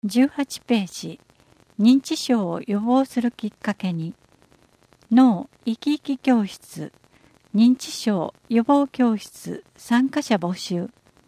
18ページ、認知症を予防するきっかけに、脳生き生き教室、認知症予防教室参加者募集。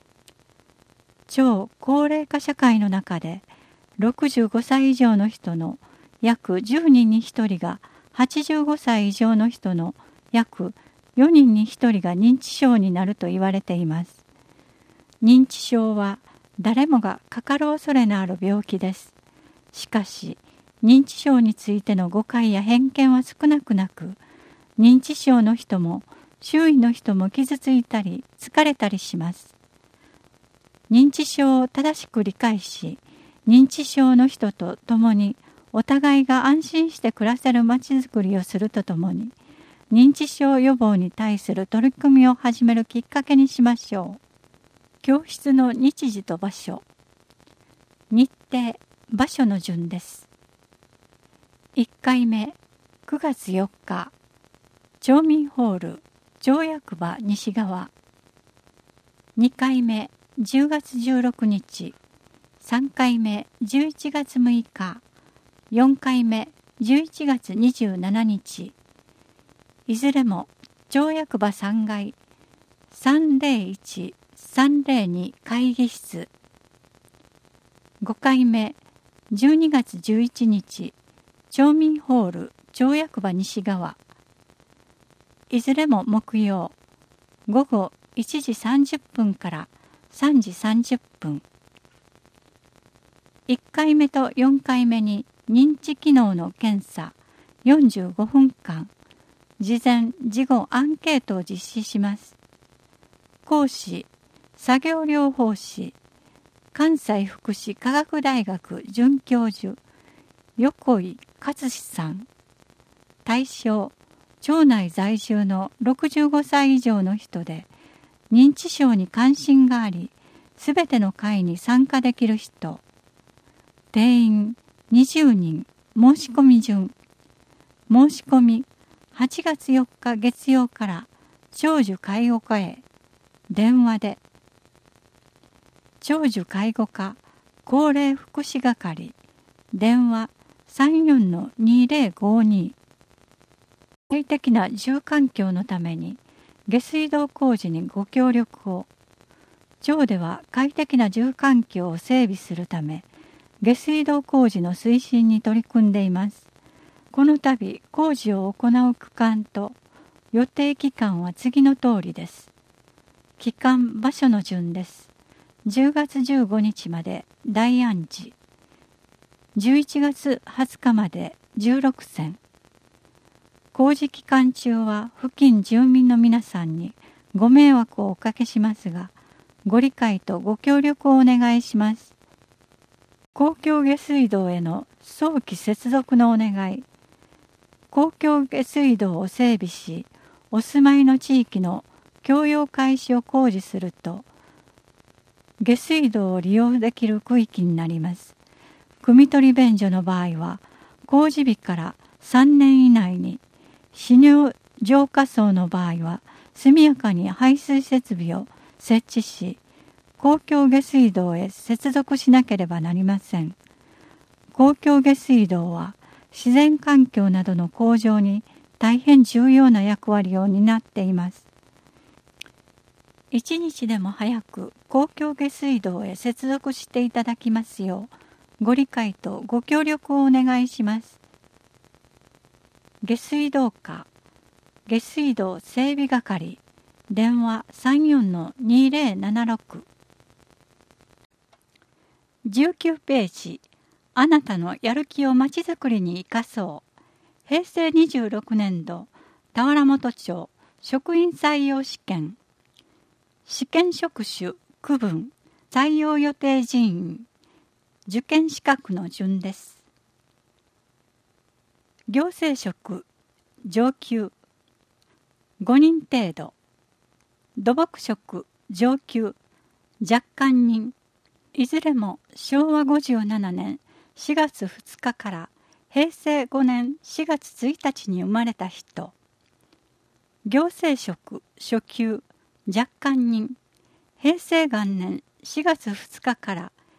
超高齢化社会の中で、65歳以上の人の約10人に1人が、85歳以上の人の約4人に1人が認知症になると言われています。認知症は誰もがかかる恐れのある病気です。しかし、認知症についての誤解や偏見は少なくなく、認知症の人も周囲の人も傷ついたり疲れたりします。認知症を正しく理解し、認知症の人と共にお互いが安心して暮らせるまちづくりをするとともに、認知症予防に対する取り組みを始めるきっかけにしましょう。教室の日時と場所。日程、場所の順です。1回目、9月4日、町民ホール、町役場西側。2回目、10月16日、3回目、11月6日、4回目、11月27日。いずれも、町役場3階、301-302会議室。5回目、12月11日、町民ホール、町役場西側。いずれも木曜、午後1時30分から3時30分。1回目と4回目に認知機能の検査45分間、事前事後アンケートを実施します。講師、作業療法士、関西福祉科学大学准教授、横井勝志さん。対象、町内在住の65歳以上の人で、認知症に関心があり、すべての会に参加できる人。定員20人、申し込み順。申し込み、8月4日月曜から長寿介護課へ。電話で。長寿介護課高齢福祉係。電話34-2052。快適な住環境のために下水道工事にご協力を。町では快適な住環境を整備するため、下水道工事の推進に取り組んでいます。この度工事を行う区間と予定期間は次の通りです。期間・場所の順です。10月15日まで大安寺。11月20日まで16選。工事期間中は付近住民の皆さんにご迷惑をおかけしますが、ご理解とご協力をお願いします。公共下水道への早期接続のお願い。公共下水道を整備し、お住まいの地域の共用開始を工事すると、下水道を利用できる区域になります。汲み取り便所の場合は、工事日から3年以内に、使用浄化槽の場合は、速やかに排水設備を設置し、公共下水道へ接続しなければなりません。公共下水道は、自然環境などの向上に大変重要な役割を担っています。一日でも早く公共下水道へ接続していただきますよう、ご理解とご協力をお願いします。下水道課、下水道整備係、電話34-2076。19ページ、あなたのやる気をまちづくりに生かそう。平成26年度、田原本町職員採用試験。試験職種、区分、採用予定人員。受験資格の順です。行政職、上級、5人程度。土木職、上級、若干人。いずれも昭和57年4月2日から平成5年4月1日に生まれた人。行政職、初級、若干人。平成元年4月2日から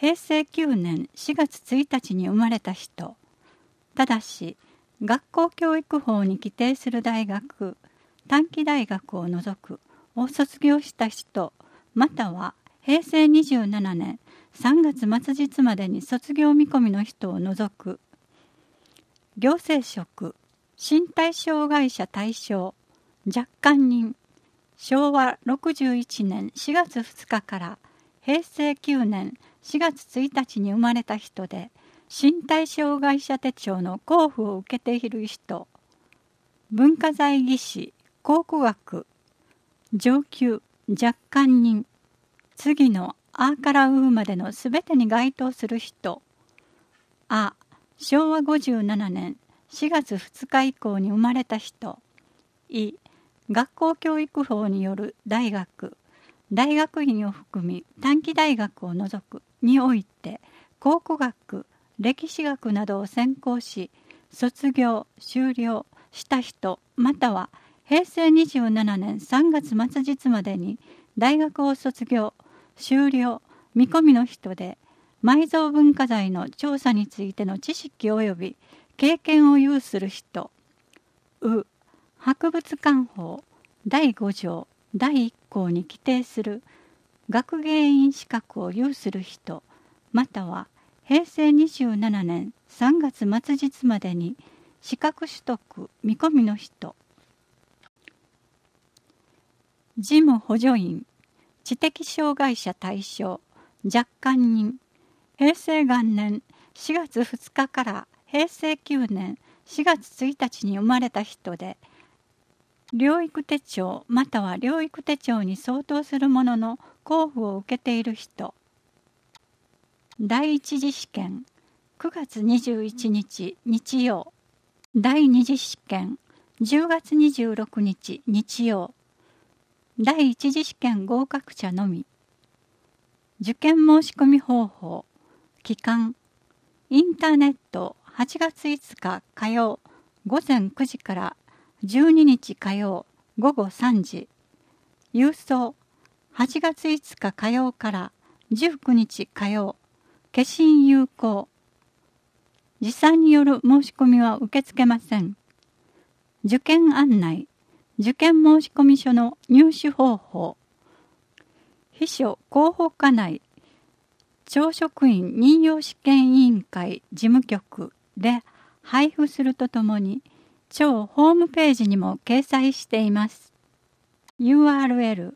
平成9年4月1日に生まれた人、ただし学校教育法に規定する大学、短期大学を除くを卒業した人、または平成27年3月末日までに卒業見込みの人を除く行政職、身体障害者対象、若干人、昭和61年4月2日から平成9年4月1日に生まれた人で、身体障害者手帳の交付を受けている人、文化財技師、考古学、上級、若干人、次のあからうまでのすべてに該当する人、あ、昭和57年4月2日以降に生まれた人、い、学校教育法による大学、大学院を含み短期大学を除くにおいて考古学、歴史学などを専攻し卒業・修了した人、または平成27年3月末日までに大学を卒業・修了見込みの人で、埋蔵文化財の調査についての知識及び経験を有する人、博物館法第5条第1項に規定する学芸員資格を有する人、または平成27年3月末日までに資格取得見込みの人、事務補助員、知的障害者対象、若干人、平成元年4月2日から平成9年4月1日に生まれた人で、療育手帳または療育手帳に相当するものの交付を受けている人、第一次試験9月21日日曜、第二次試験10月26日日曜、第一次試験合格者のみ。受験申し込み方法、期間、インターネット8月5日火曜午前9時から12日火曜午後3時、郵送8月5日火曜から19日火曜、消印有効。持参による申し込みは受け付けません。受験案内、受験申込書の入手方法、秘書広報課内教職員任用試験委員会事務局で配布するとともに、庁ホームページにも掲載しています。URL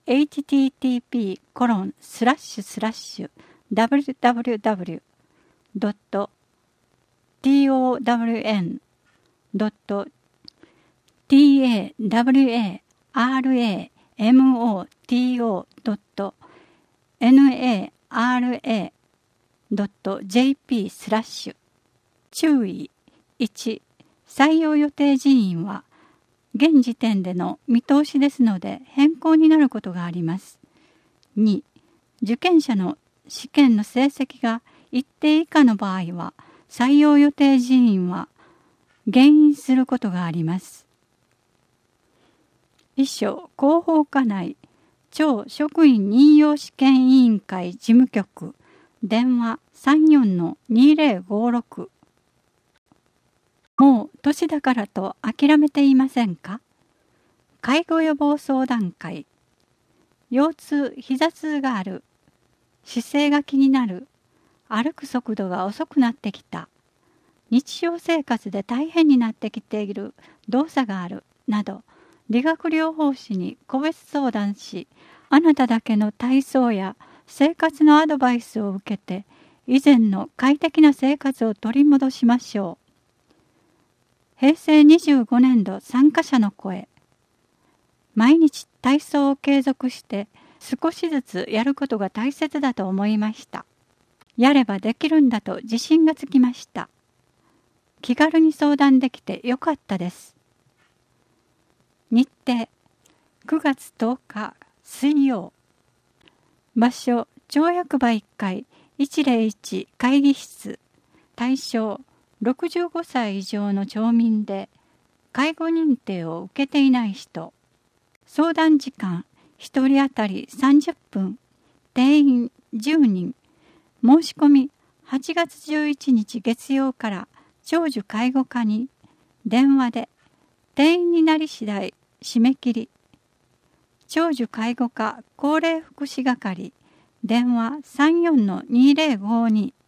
www.town.tawaramoto.jp/ 注意1、採用予定人員は現時点での見通しですので変更になることがあります。2、受験者の試験の成績が一定以下の場合は採用予定人員は減員することがあります。秘書広報課内庁職員任用試験委員会事務局電話 34-2056。 もう年だからと諦めていませんか？介護予防相談会。腰痛・膝痛がある。姿勢が気になる。歩く速度が遅くなってきた。日常生活で大変になってきている動作がある。など、理学療法士に個別相談し、あなただけの体操や生活のアドバイスを受けて、以前の快適な生活を取り戻しましょう。平成25年度参加者の声。毎日体操を継続して少しずつやることが大切だと思いました。やればできるんだと自信がつきました。気軽に相談できてよかったです。日程9月10日水曜。場所町役場1階101会議室。対象65歳以上の町民で介護認定を受けていない人。相談時間1人当たり30分。定員10人。 申し込み8月11日月曜から長寿介護課に電話で定員になり次第締め切り。長寿介護課高齢福祉係電話 34-2052